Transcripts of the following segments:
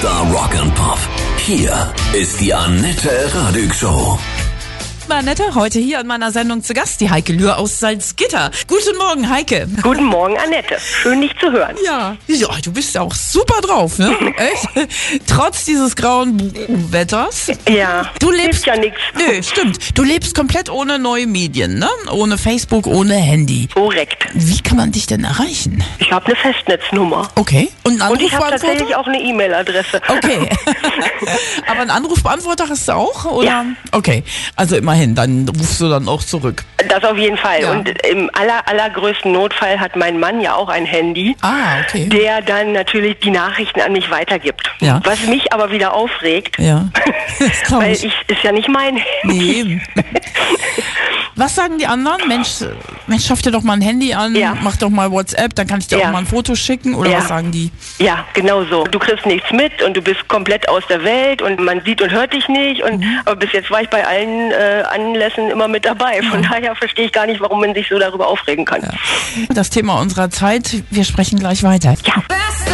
Star Rock and Pop. Hier ist die Annette Radig Show. Annette, heute hier in meiner Sendung zu Gast, die Heike Lühr aus Salzgitter. Guten Morgen, Heike. Guten Morgen, Annette. Schön, dich zu hören. Ja, du bist ja auch super drauf, ne? Echt? Trotz dieses grauen Wetters. Ja, du lebst hilft ja nichts. Nö, stimmt. Du lebst komplett ohne neue Medien, ne? Ohne Facebook, ohne Handy. Korrekt. Wie kann man dich denn erreichen? Ich habe eine Festnetznummer. Okay. Und ich habe tatsächlich auch eine E-Mail-Adresse. Okay. Aber einen Anrufbeantworter hast du auch, oder? Ja. Okay. Also immerhin, dann rufst du dann auch zurück. Das auf jeden Fall. Ja. Und im allergrößten Notfall hat mein Mann ja auch ein Handy, Okay. der dann natürlich die Nachrichten an mich weitergibt. Ja. Was mich aber wieder aufregt, Ja. Das glaub weil ich. ist ja nicht mein Handy. Nee. Was sagen die anderen? Mensch, schaff dir doch mal ein Handy an, Ja. mach doch mal WhatsApp, dann kann ich dir Ja. auch mal ein Foto schicken. Oder Ja. was sagen die? Ja, genau so. Du kriegst nichts mit und du bist komplett aus der Welt und man sieht und hört dich nicht. Und aber bis jetzt war ich bei allen Anlässen immer mit dabei. Von daher verstehe ich gar nicht, warum man sich so darüber aufregen kann. Das Thema unserer Zeit, wir sprechen gleich weiter. Ja.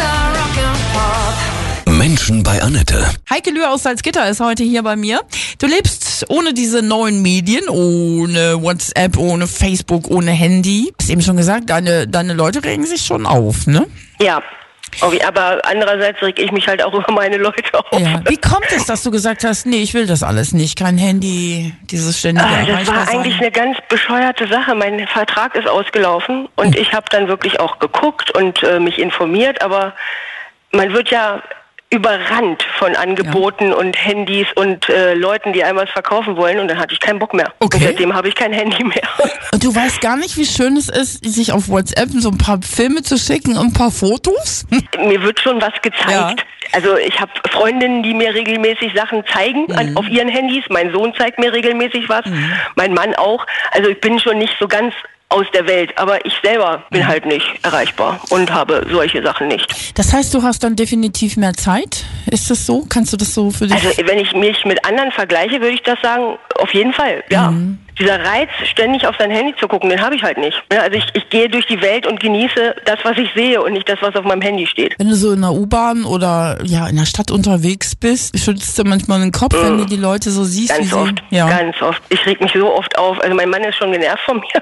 Menschen bei Annette. Heike Lühr aus Salzgitter ist heute hier bei mir. Du lebst ohne diese neuen Medien, ohne WhatsApp, ohne Facebook, ohne Handy. Du hast eben schon gesagt, deine Leute regen sich schon auf, ne? Ja. Okay, aber andererseits reg ich mich halt auch über meine Leute auf. Ja. Wie kommt es, dass du gesagt hast, nee, ich will das alles nicht, kein Handy, dieses ständige Das war Erreichbarsein? eigentlich eine ganz bescheuerte Sache. Mein Vertrag ist ausgelaufen und ich habe dann wirklich auch geguckt und mich informiert, aber man wird ja überrannt von Angeboten und Handys und Leuten, die einem was verkaufen wollen, und dann hatte ich keinen Bock mehr. Okay. Und seitdem habe ich kein Handy mehr. Und du weißt gar nicht, wie schön es ist, sich auf WhatsApp so ein paar Filme zu schicken und ein paar Fotos? Mir wird schon was gezeigt. Ja. Also ich habe Freundinnen, die mir regelmäßig Sachen zeigen auf ihren Handys. Mein Sohn zeigt mir regelmäßig was, mein Mann auch. Also ich bin schon nicht so ganz aus der Welt, aber ich selber bin halt nicht erreichbar und habe solche Sachen nicht. Das heißt, du hast dann definitiv mehr Zeit? Ist das so? Kannst du das so für dich? Also wenn ich mich mit anderen vergleiche, würde ich das sagen, auf jeden Fall, ja. Dieser Reiz, ständig auf sein Handy zu gucken, den habe ich halt nicht. Ja, also ich gehe durch die Welt und genieße das, was ich sehe und nicht das, was auf meinem Handy steht. Wenn du so in der U-Bahn oder in der Stadt unterwegs bist, schüttelst du manchmal den Kopf, wenn du die Leute so siehst, Ganz wie oft, sie... Ja. ganz oft. Ich reg mich so oft auf. Also mein Mann ist schon genervt von mir.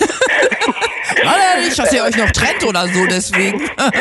Nicht, dass ihr euch noch trennt oder so, deswegen.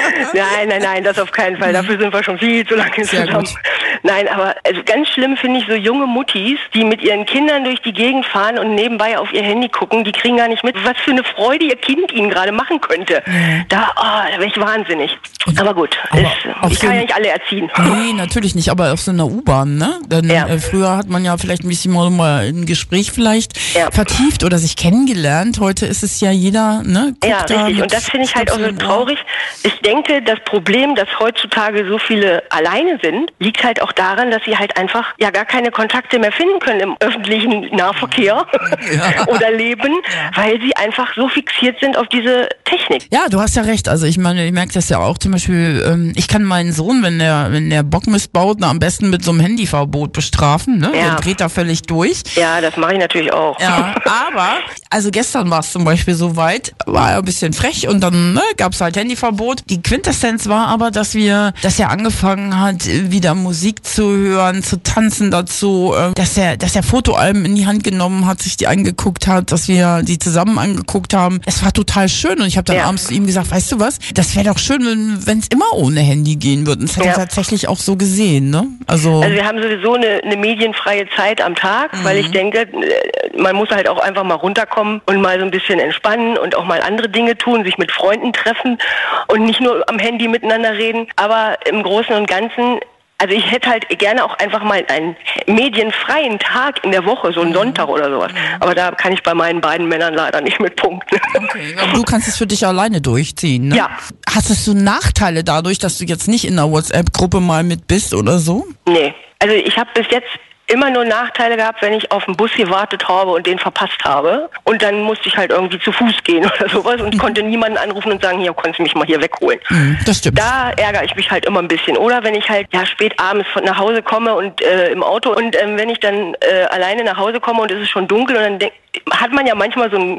Nein, das auf keinen Fall. Dafür sind wir schon viel zu lange Sehr zusammen. gut. Nein, aber also ganz schlimm finde ich so junge Muttis, die mit ihren Kindern durch die Gegend fahren und nebenbei auf ihr Handy gucken. Die kriegen gar nicht mit, was für eine Freude ihr Kind ihnen gerade machen könnte. Da wäre ich wahnsinnig. Aber gut, ich kann ja nicht alle erziehen. Nee, natürlich nicht, aber auch so in der U-Bahn, ne? Denn Ja. Früher hat man ja vielleicht ein bisschen mal ein Gespräch vielleicht Ja. vertieft oder sich kennengelernt. Heute ist es ja jeder, ne? Ja, guckt da richtig. mit Und das finde ich halt auch so Stöpseln im Ohr. traurig. Ich denke, das Problem, dass heutzutage so viele alleine sind, liegt halt auch daran, dass sie halt einfach ja gar keine Kontakte mehr finden können im öffentlichen Nahverkehr oder Leben, weil sie einfach so fixiert sind auf diese Technik. Ja, du hast ja recht. Also ich meine, ich merke das ja auch zum Beispiel, ich kann meinen Sohn, wenn der Bockmist baut, am besten mit so einem Handyverbot bestrafen, ne? Ja. Der dreht da völlig durch. Ja, das mache ich natürlich auch. Ja, aber, also gestern war es zum Beispiel so weit, war er ein bisschen frech und dann gab es halt Handyverbot. Die Quintessenz war aber, dass er angefangen hat, wieder Musik zu hören, zu tanzen dazu, dass er Fotoalben in die Hand genommen hat, sich die angeguckt hat, dass wir die zusammen angeguckt haben. Es war total schön und ich habe dann abends zu ihm gesagt, weißt du was, das wäre doch schön, wenn es immer ohne Handy gehen würde. Und das hat er tatsächlich auch so gesehen, ne? Also wir haben sowieso eine medienfreie Zeit am Tag, weil ich denke, man muss halt auch einfach mal runterkommen und mal so ein bisschen entspannen und auch mal andere Dinge tun, sich mit Freunden treffen und nicht nur am Handy miteinander reden. Aber im Großen und Ganzen, also ich hätte halt gerne auch einfach mal einen medienfreien Tag in der Woche, so einen Sonntag oder sowas. Aber da kann ich bei meinen beiden Männern leider nicht mit punkten. okay, aber du kannst es für dich alleine durchziehen, ne? Ja. Hattest du Nachteile dadurch, dass du jetzt nicht in einer WhatsApp-Gruppe mal mit bist oder so? Nee, also ich habe bis jetzt immer nur Nachteile gehabt, wenn ich auf den Bus gewartet habe und den verpasst habe. Und dann musste ich halt irgendwie zu Fuß gehen oder sowas und konnte niemanden anrufen und sagen, hier, konntest du mich mal hier wegholen. Das stimmt. Da ärgere ich mich halt immer ein bisschen. Oder wenn ich halt spät abends nach Hause komme und im Auto und wenn ich dann alleine nach Hause komme und es ist schon dunkel und dann hat man ja manchmal so ein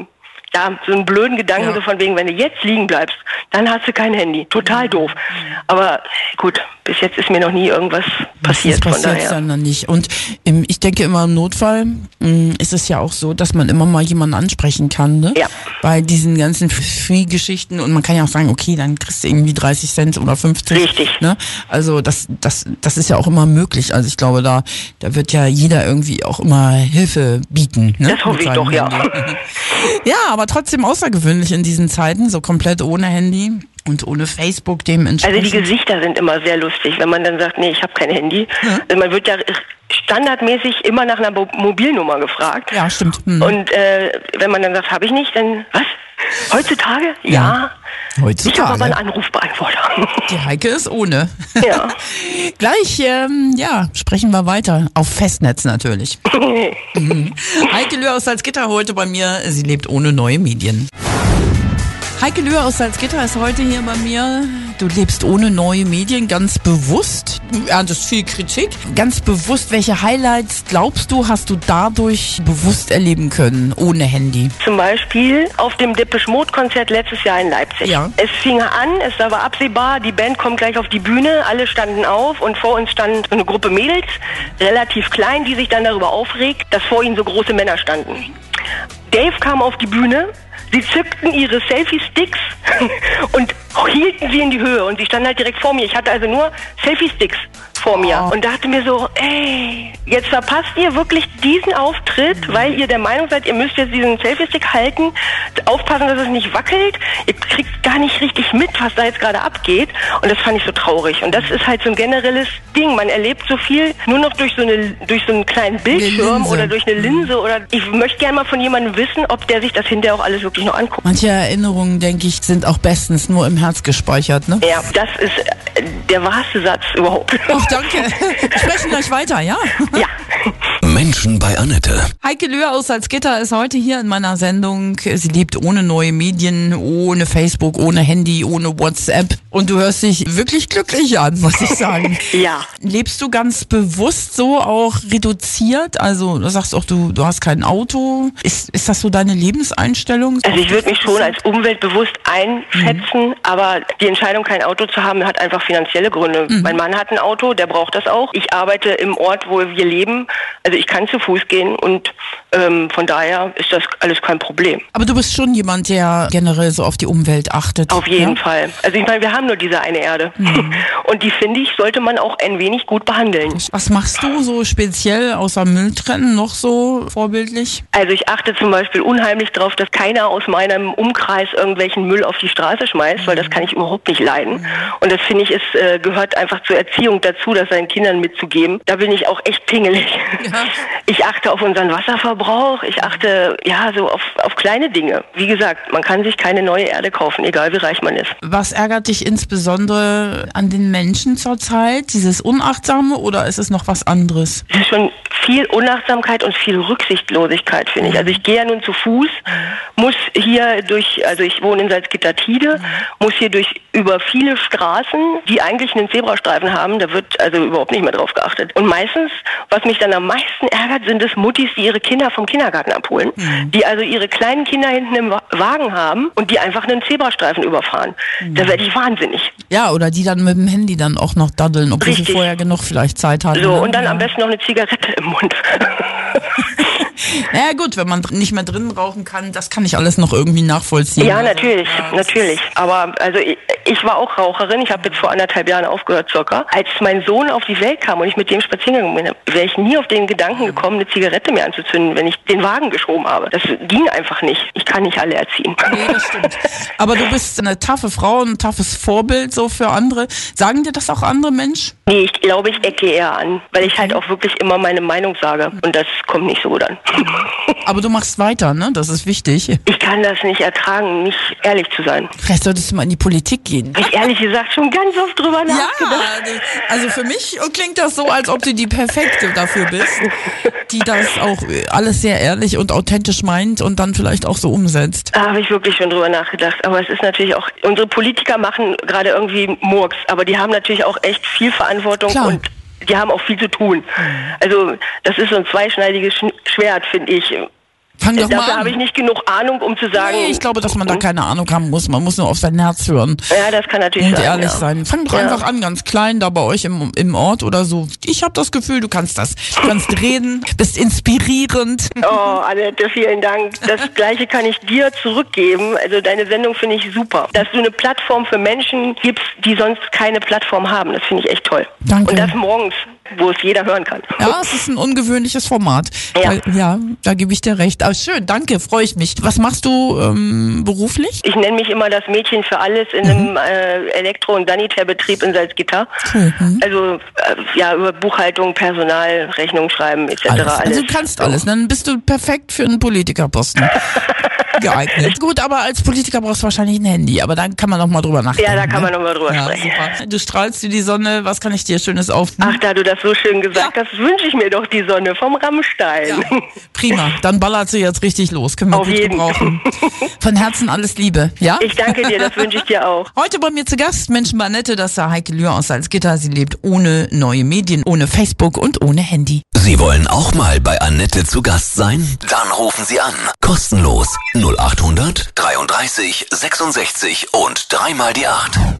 so einen blöden Gedanken, so von wegen, wenn du jetzt liegen bleibst, dann hast du kein Handy. Total doof. Aber gut, bis jetzt ist mir noch nie irgendwas passiert. Das passiert dann nicht. Und ich denke immer, im Notfall ist es ja auch so, dass man immer mal jemanden ansprechen kann, ne? Ja. Bei diesen ganzen Free-Geschichten. Und man kann ja auch sagen, okay, dann kriegst du irgendwie 30 Cent oder 50. Richtig. Ne? Also das ist ja auch immer möglich. Also ich glaube, da wird ja jeder irgendwie auch immer Hilfe bieten. Ne? Das hoffe ich doch, ja. Ja, aber trotzdem außergewöhnlich in diesen Zeiten, so komplett ohne Handy und ohne Facebook dementsprechend. Also die Gesichter sind immer sehr lustig, wenn man dann sagt, nee, ich habe kein Handy. Ja. Also man wird ja standardmäßig immer nach einer Mobilnummer gefragt. Ja, stimmt. Und wenn man dann sagt, habe ich nicht, dann was? Heutzutage? Ja. Heutzutage. Ich habe aber einen Anrufbeantworter. Die Heike ist ohne. Ja. Gleich, sprechen wir weiter. Auf Festnetz natürlich. Heike Löhr aus Salzgitter heute bei mir. Sie lebt ohne neue Medien. Heike Löhr aus Salzgitter ist heute hier bei mir. Du lebst ohne neue Medien ganz bewusst. Du erntest viel Kritik. Ganz bewusst, welche Highlights glaubst du, hast du dadurch bewusst erleben können, ohne Handy? Zum Beispiel auf dem Depeche Mode Konzert letztes Jahr in Leipzig. Ja. Es fing an, es war absehbar, die Band kommt gleich auf die Bühne, alle standen auf und vor uns stand eine Gruppe Mädels, relativ klein, die sich dann darüber aufregt, dass vor ihnen so große Männer standen. Dave kam auf die Bühne. Sie zückten ihre Selfie-Sticks und hielten sie in die Höhe. Und sie standen halt direkt vor mir. Ich hatte also nur Selfie-Sticks vor mir. Und dachte mir so, ey, jetzt verpasst ihr wirklich diesen Auftritt, weil ihr der Meinung seid, ihr müsst jetzt diesen Selfie-Stick halten, aufpassen, dass es nicht wackelt. Ihr kriegt gar nicht richtig mit, was da jetzt gerade abgeht. Und das fand ich so traurig. Und das ist halt so ein generelles Ding. Man erlebt so viel nur noch durch so einen kleinen Bildschirm oder durch eine Linse. Oder ich möchte gerne mal von jemandem wissen, ob der sich das hinterher auch alles wirklich noch anguckt. Manche Erinnerungen, denke ich, sind auch bestens nur im Herz gespeichert, ne? Ja, das ist der wahrste Satz überhaupt. Ach, danke. Wir sprechen gleich weiter, ja? Ja. Menschen bei Annette. Heike Löhr aus Salzgitter ist heute hier in meiner Sendung. Sie lebt ohne neue Medien, ohne Facebook, ohne Handy, ohne WhatsApp. Und du hörst dich wirklich glücklich an, muss ich sagen. Ja. Lebst du ganz bewusst so auch reduziert? Also du sagst auch, du hast kein Auto. Ist das so deine Lebenseinstellung? Also ich würde mich schon als umweltbewusst einschätzen, aber die Entscheidung, kein Auto zu haben, hat einfach finanzielle Gründe. Mein Mann hat ein Auto, der braucht das auch. Ich arbeite im Ort, wo wir leben. Also ich kann zu Fuß gehen und von daher ist das alles kein Problem. Aber du bist schon jemand, der generell so auf die Umwelt achtet. Auf jeden Fall. Also ich meine, wir haben nur diese eine Erde. Und die, finde ich, sollte man auch ein wenig gut behandeln. Was machst du so speziell außer Müll trennen noch so vorbildlich? Also ich achte zum Beispiel unheimlich darauf, dass keiner aus meinem Umkreis irgendwelchen Müll auf die Straße schmeißt, weil das kann ich überhaupt nicht leiden. Und das finde ich, es gehört einfach zur Erziehung dazu, das seinen Kindern mitzugeben. Da bin ich auch echt pingelig. Ja. Ich achte auf unseren Wasserverbrauch, ich achte so auf kleine Dinge. Wie gesagt, man kann sich keine neue Erde kaufen, egal wie reich man ist. Was ärgert dich insbesondere an den Menschen zurzeit? Dieses Unachtsame oder ist es noch was anderes? Es ist schon viel Unachtsamkeit und viel Rücksichtslosigkeit, finde ich. Also ich gehe ja nun zu Fuß, muss hier ich wohne in Salzgitter-Tide, muss hier über viele Straßen, die eigentlich einen Zebrastreifen haben, da wird also überhaupt nicht mehr drauf geachtet. Und meistens, was mich dann am meisten ärgert, sind es Muttis, die ihre Kinder vom Kindergarten abholen, die also ihre kleinen Kinder hinten im Wagen haben und die einfach einen Zebrastreifen überfahren. Da werde ich wahnsinnig. Ja, oder die dann mit dem Handy dann auch noch daddeln, obwohl sie vorher genug vielleicht Zeit hatten. So, und dann am besten noch eine Zigarette im Mund. Naja gut, wenn man nicht mehr drinnen rauchen kann, das kann ich alles noch irgendwie nachvollziehen. Ja, natürlich. Aber also ich war auch Raucherin, ich habe jetzt vor 1,5 Jahren aufgehört circa. Als mein Sohn auf die Welt kam und ich mit dem spazieren gegangen bin, wäre ich nie auf den Gedanken gekommen, eine Zigarette mehr anzuzünden, wenn ich den Wagen geschoben habe. Das ging einfach nicht. Ich kann nicht alle erziehen. Nee, das stimmt. Aber du bist eine taffe Frau, ein taffes Vorbild so für andere. Sagen dir das auch andere Menschen? Nee, ich glaube, ich ecke eher an, weil ich halt auch wirklich immer meine Meinung sage und das kommt nicht so gut an. Aber du machst weiter, ne? Das ist wichtig. Ich kann das nicht ertragen, nicht ehrlich zu sein. Vielleicht solltest du mal in die Politik gehen. Ich ehrlich gesagt schon ganz oft drüber nachgedacht. Ja, also für mich klingt das so, als ob du die Perfekte dafür bist, die das auch alles sehr ehrlich und authentisch meint und dann vielleicht auch so umsetzt. Da habe ich wirklich schon drüber nachgedacht. Aber es ist natürlich auch, unsere Politiker machen gerade irgendwie Murks, aber die haben natürlich auch echt viel Verantwortung. Klar. Und die haben auch viel zu tun. Also das ist so ein zweischneidiges Schwert, finde ich. Fang doch mal Dafür an. habe ich nicht genug Ahnung, um zu sagen... Nee, ich glaube, dass man da keine Ahnung haben muss. Man muss nur auf sein Herz hören. Ja, das kann natürlich Und sein. ehrlich sein. Fang doch einfach an, ganz klein, da bei euch im Ort oder so. Ich habe das Gefühl, du kannst das. Du kannst reden, bist inspirierend. Oh, Annette, vielen Dank. Das Gleiche kann ich dir zurückgeben. Also deine Sendung finde ich super. Dass du eine Plattform für Menschen gibst, die sonst keine Plattform haben, das finde ich echt toll. Danke. Und das morgens, wo es jeder hören kann. Ja, es ist ein ungewöhnliches Format. Ja. Da gebe ich dir recht. Aber schön, danke, freue ich mich. Was machst du beruflich? Ich nenne mich immer das Mädchen für alles in einem Elektro- und Sanitärbetrieb in Salzgitter. Cool. Also über Buchhaltung, Personal, Rechnung schreiben etc. Alles. Alles. Also du kannst alles. Dann bist du perfekt für einen Politikerposten geeignet. Gut, aber als Politiker brauchst du wahrscheinlich ein Handy. Aber dann kann man noch mal drüber nachdenken. Ja, da kann man noch mal drüber sprechen. Super. Du strahlst wie die Sonne. Was kann ich dir Schönes aufnehmen? Ach, da du das so schön gesagt hast, wünsche ich mir doch die Sonne vom Rammstein. Ja. Prima, dann ballert sie jetzt richtig los. Können wir Auf gut jeden. gebrauchen. Von Herzen alles Liebe, ja? Ich danke dir, das wünsche ich dir auch. Heute bei mir zu Gast Menschen bei Annette, das ist Heike Lühr aus Salzgitter. Sie lebt ohne neue Medien, ohne Facebook und ohne Handy. Sie wollen auch mal bei Annette zu Gast sein? Dann rufen Sie an. Kostenlos 0800 33 66 und 3 mal die 8.